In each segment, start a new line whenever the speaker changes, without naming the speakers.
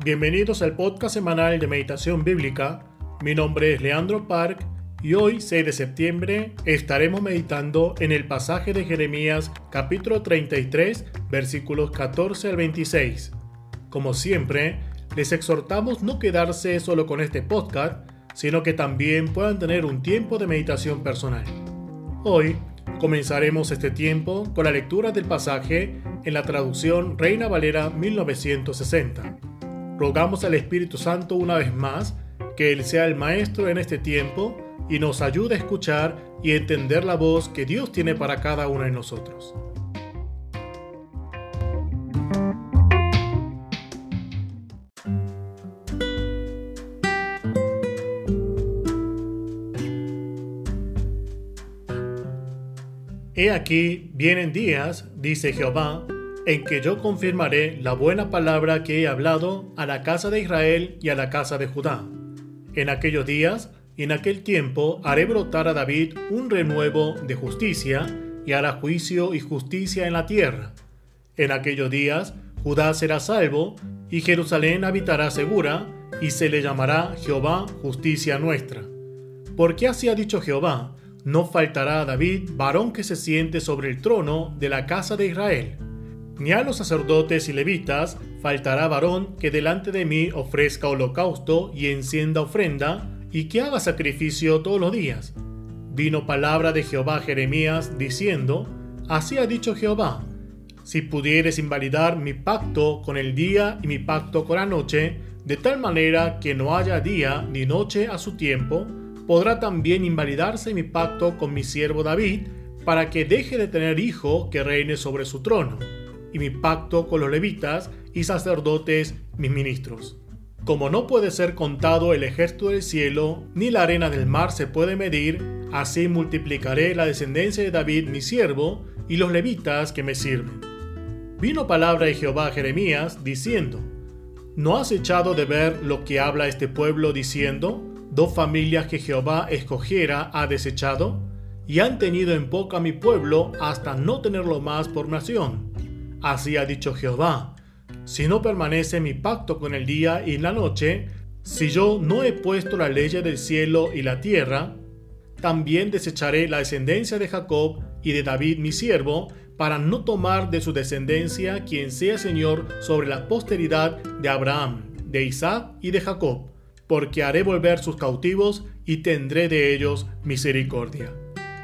Bienvenidos al podcast semanal de Meditación Bíblica. Mi nombre es Leandro Park y hoy, 6 de septiembre, estaremos meditando en el pasaje de Jeremías, capítulo 33, versículos 14 al 26. Como siempre, les exhortamos no quedarse solo con este podcast, sino que también puedan tener un tiempo de meditación personal. Hoy comenzaremos este tiempo con la lectura del pasaje en la traducción Reina Valera 1960. Rogamos al Espíritu Santo una vez más que Él sea el Maestro en este tiempo y nos ayude a escuchar y entender la voz que Dios tiene para cada uno de nosotros. He aquí, vienen días, dice Jehová, en que yo confirmaré la buena palabra que he hablado a la casa de Israel y a la casa de Judá. En aquellos días y en aquel tiempo haré brotar a David un renuevo de justicia, y hará juicio y justicia en la tierra. En aquellos días Judá será salvo, y Jerusalén habitará segura, y se le llamará Jehová justicia nuestra. Porque así ha dicho Jehová: no faltará a David varón que se siente sobre el trono de la casa de Israel. Ni a los sacerdotes y levitas faltará varón que delante de mí ofrezca holocausto y encienda ofrenda, y que haga sacrificio todos los días. Vino palabra de Jehová a Jeremías, diciendo: así ha dicho Jehová: si pudieres invalidar mi pacto con el día y mi pacto con la noche, de tal manera que no haya día ni noche a su tiempo, podrá también invalidarse mi pacto con mi siervo David, para que deje de tener hijo que reine sobre su trono, y mi pacto con los levitas y sacerdotes mis ministros. Como no puede ser contado el ejército del cielo, ni la arena del mar se puede medir, así multiplicaré la descendencia de David mi siervo, y los levitas que me sirven. Vino palabra de Jehová a Jeremías, diciendo: ¿no has echado de ver lo que habla este pueblo, diciendo: dos familias que Jehová escogiera ha desechado? Y han tenido en poco a mi pueblo hasta no tenerlo más por nación. Así ha dicho Jehová: si no permanece mi pacto con el día y la noche, si yo no he puesto la ley del cielo y la tierra, también desecharé la descendencia de Jacob y de David mi siervo, para no tomar de su descendencia quien sea Señor sobre la posteridad de Abraham, de Isaac y de Jacob, porque haré volver sus cautivos y tendré de ellos misericordia.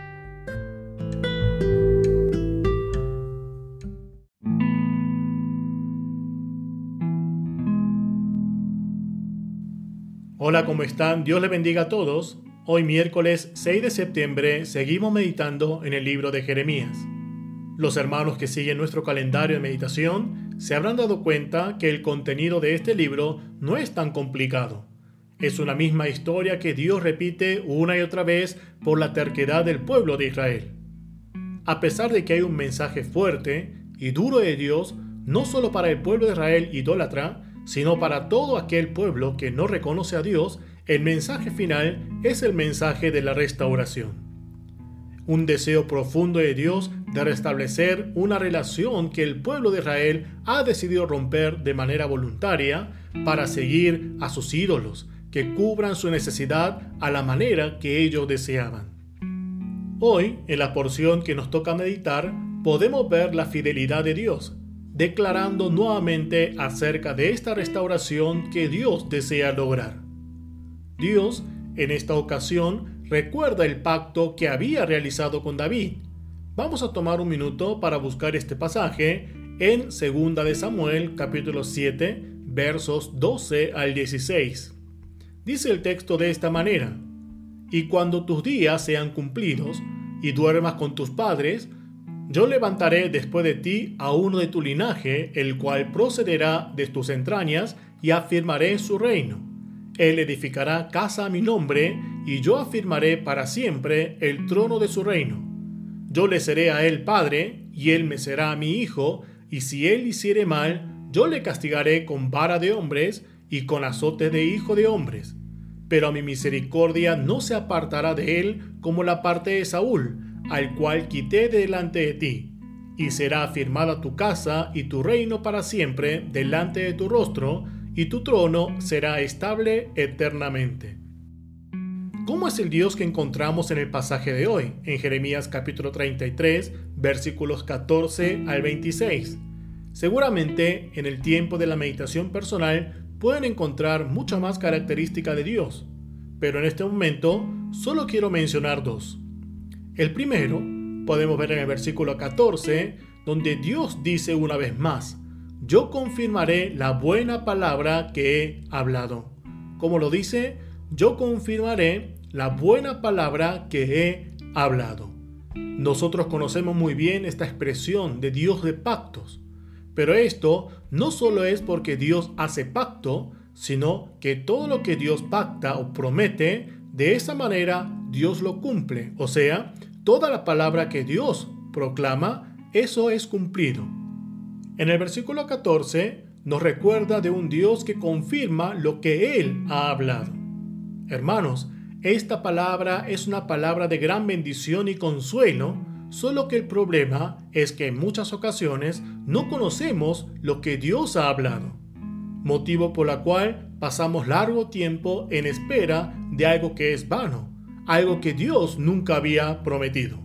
Hola, ¿cómo están? Dios les bendiga a todos. Hoy miércoles 6 de septiembre seguimos meditando en el libro de Jeremías. Los hermanos que siguen nuestro calendario de meditación se habrán dado cuenta que el contenido de este libro no es tan complicado. Es una misma historia que Dios repite una y otra vez por la terquedad del pueblo de Israel. A pesar de que hay un mensaje fuerte y duro de Dios, no solo para el pueblo de Israel idólatra, sino para todo aquel pueblo que no reconoce a Dios, el mensaje final es el mensaje de la restauración. Un deseo profundo de Dios de restablecer una relación que el pueblo de Israel ha decidido romper de manera voluntaria para seguir a sus ídolos, que cubran su necesidad a la manera que ellos deseaban. Hoy, en la porción que nos toca meditar, podemos ver la fidelidad de Dios, declarando nuevamente acerca de esta restauración que Dios desea lograr. Dios, en esta ocasión, recuerda el pacto que había realizado con David. Vamos a tomar un minuto para buscar este pasaje en 2 de Samuel, capítulo 7, versos 12 al 16. Dice el texto de esta manera: y cuando tus días sean cumplidos y duermas con tus padres, yo levantaré después de ti a uno de tu linaje, el cual procederá de tus entrañas, y afirmaré su reino. Él edificará casa a mi nombre, y yo afirmaré para siempre el trono de su reino. Yo le seré a él padre, y él me será mi hijo, y si él hiciere mal, yo le castigaré con vara de hombres, y con azote de hijo de hombres. Pero mi misericordia no se apartará de él como la parte de Saúl, al cual quité de delante de ti, y será afirmada tu casa y tu reino para siempre delante de tu rostro, y tu trono será estable eternamente. ¿Cómo es el Dios que encontramos en el pasaje de hoy, en Jeremías capítulo 33, versículos 14 al 26? Seguramente en el tiempo de la meditación personal pueden encontrar mucha más característica de Dios, pero en este momento solo quiero mencionar dos. El primero, podemos ver en el versículo 14, donde Dios dice una vez más: yo confirmaré la buena palabra que he hablado. ¿Cómo lo dice? Yo confirmaré la buena palabra que he hablado. Nosotros conocemos muy bien esta expresión de Dios de pactos, pero esto no solo es porque Dios hace pacto, sino que todo lo que Dios pacta o promete, de esa manera Dios lo cumple. O sea, toda la palabra que Dios proclama, eso es cumplido. En el versículo 14 nos recuerda de un Dios que confirma lo que Él ha hablado. Hermanos, esta palabra es una palabra de gran bendición y consuelo, solo que el problema es que en muchas ocasiones no conocemos lo que Dios ha hablado, motivo por la cual pasamos largo tiempo en espera de algo que es vano, algo que Dios nunca había prometido.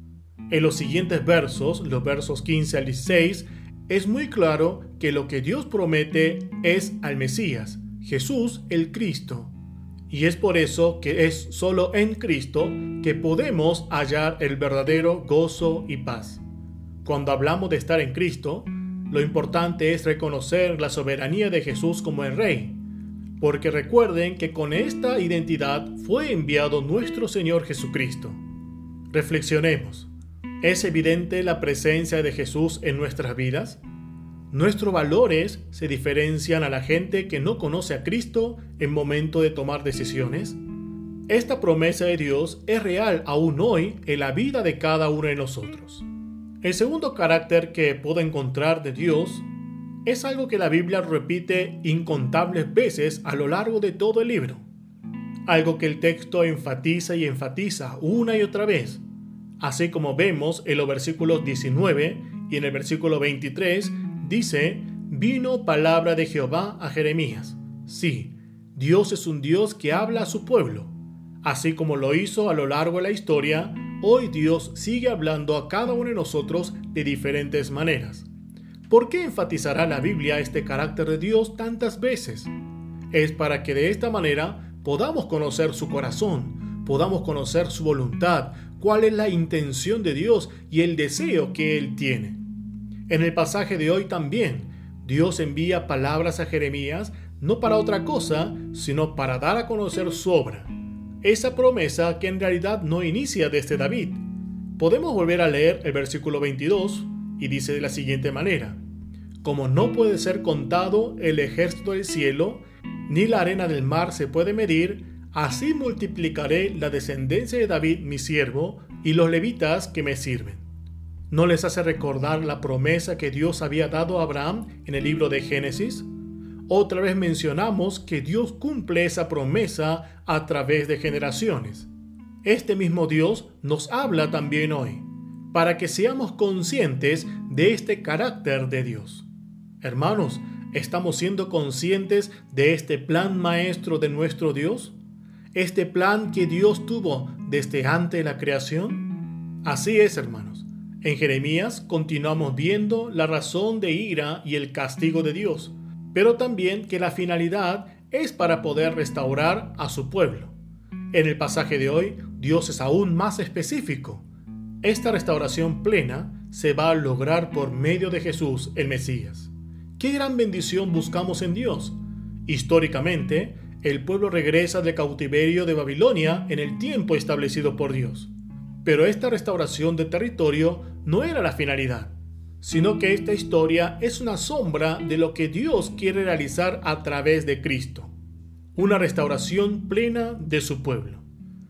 En los siguientes versos, los versos 15 al 16, es muy claro que lo que Dios promete es al Mesías, Jesús el Cristo. Y es por eso que es solo en Cristo que podemos hallar el verdadero gozo y paz. Cuando hablamos de estar en Cristo, lo importante es reconocer la soberanía de Jesús como el Rey, porque recuerden que con esta identidad fue enviado nuestro Señor Jesucristo. Reflexionemos. ¿Es evidente la presencia de Jesús en nuestras vidas? ¿Nuestros valores se diferencian a la gente que no conoce a Cristo en momento de tomar decisiones? Esta promesa de Dios es real aún hoy en la vida de cada uno de nosotros. El segundo carácter que puedo encontrar de Dios es algo que la Biblia repite incontables veces a lo largo de todo el libro. Algo que el texto enfatiza y enfatiza una y otra vez. Así como vemos en los versículos 19 y en el versículo 23, dice: vino palabra de Jehová a Jeremías. Sí, Dios es un Dios que habla a su pueblo. Así como lo hizo a lo largo de la historia, hoy Dios sigue hablando a cada uno de nosotros de diferentes maneras. ¿Por qué enfatizará la Biblia este carácter de Dios tantas veces? Es para que de esta manera podamos conocer su corazón, podamos conocer su voluntad, cuál es la intención de Dios y el deseo que Él tiene. En el pasaje de hoy también, Dios envía palabras a Jeremías no para otra cosa, sino para dar a conocer su obra. Esa promesa que en realidad no inicia desde David. Podemos volver a leer el versículo 22 y dice de la siguiente manera: como no puede ser contado el ejército del cielo, ni la arena del mar se puede medir, así multiplicaré la descendencia de David mi siervo y los levitas que me sirven. ¿No les hace recordar la promesa que Dios había dado a Abraham en el libro de Génesis? Otra vez mencionamos que Dios cumple esa promesa a través de generaciones. Este mismo Dios nos habla también hoy, para que seamos conscientes de este carácter de Dios. Hermanos, ¿estamos siendo conscientes de este plan maestro de nuestro Dios? ¿Este plan que Dios tuvo desde antes de la creación? Así es, hermanos. En Jeremías continuamos viendo la razón de ira y el castigo de Dios, pero también que la finalidad es para poder restaurar a su pueblo. En el pasaje de hoy, Dios es aún más específico. Esta restauración plena se va a lograr por medio de Jesús, el Mesías. ¿Qué gran bendición buscamos en Dios? Históricamente, el pueblo regresa del cautiverio de Babilonia en el tiempo establecido por Dios. Pero esta restauración de territorio no era la finalidad, sino que esta historia es una sombra de lo que Dios quiere realizar a través de Cristo. Una restauración plena de su pueblo.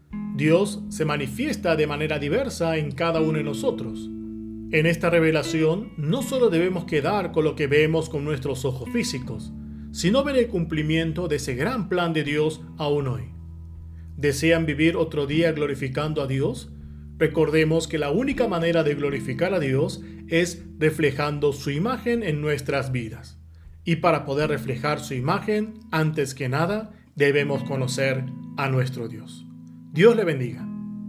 Dios se manifiesta de manera diversa en cada uno de nosotros. En esta revelación no solo debemos quedar con lo que vemos con nuestros ojos físicos, sino ver el cumplimiento de ese gran plan de Dios aún hoy. ¿Desean vivir otro día glorificando a Dios? Recordemos que la única manera de glorificar a Dios es reflejando su imagen en nuestras vidas. Y para poder reflejar su imagen, antes que nada, debemos conocer a nuestro Dios. Dios le bendiga.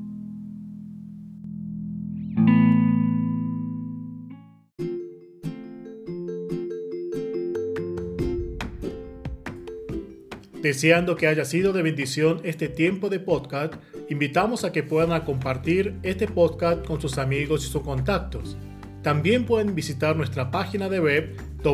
Deseando que haya sido de bendición este tiempo de podcast, invitamos a que puedan compartir este podcast con sus amigos y sus contactos. También pueden visitar nuestra página de web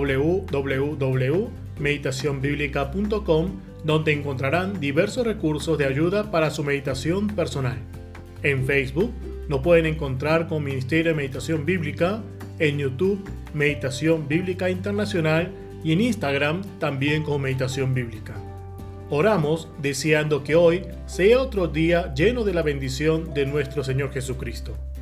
www.meditacionbiblica.com, donde encontrarán diversos recursos de ayuda para su meditación personal. En Facebook nos pueden encontrar con Ministerio de Meditación Bíblica, en YouTube Meditación Bíblica Internacional y en Instagram también con Meditación Bíblica. Oramos deseando que hoy sea otro día lleno de la bendición de nuestro Señor Jesucristo.